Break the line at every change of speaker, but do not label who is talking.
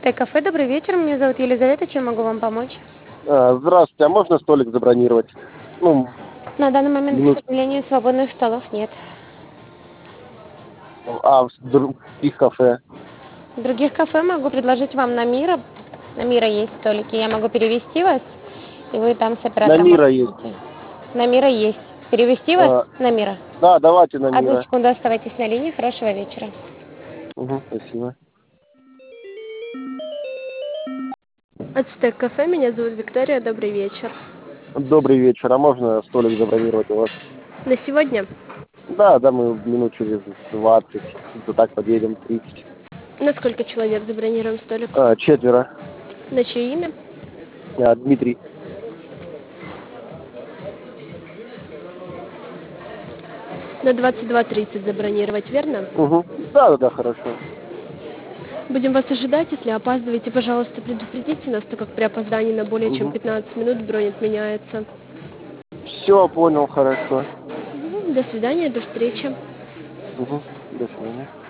Ацтек-кафе, добрый вечер. Меня зовут Елизавета. Чем могу вам помочь?
Здравствуйте, а можно столик забронировать? Ну,
На данный момент, к
минут,
сожалению, свободных столов нет.
в других кафе.
В других кафе могу предложить вам на Мира. На Мира есть столики. Я могу перевести вас, и вы там с
На
оператором
Мира есть.
обсудите. На Мира есть. Перевести вас
А,
на Мира?
да, давайте на
Одну
Мира.
секунду, оставайтесь на линии. Хорошего вечера.
Угу, спасибо.
Ацтек-кафе, меня зовут Виктория. Добрый вечер.
Добрый вечер, а можно столик забронировать у вас?
На сегодня?
Да, да, мы минут через 20, да так подъедем, 30.
На сколько человек забронируем столик?
Четверо.
На чье имя?
Дмитрий.
На 22:30 забронировать, верно?
Угу. Да, да, да, хорошо.
Будем вас ожидать. Если опаздываете, пожалуйста, предупредите нас, так как при опоздании на более чем
Угу.
15 минут бронь отменяется.
Все, понял, хорошо.
До свидания, до встречи.
Угу. До свидания.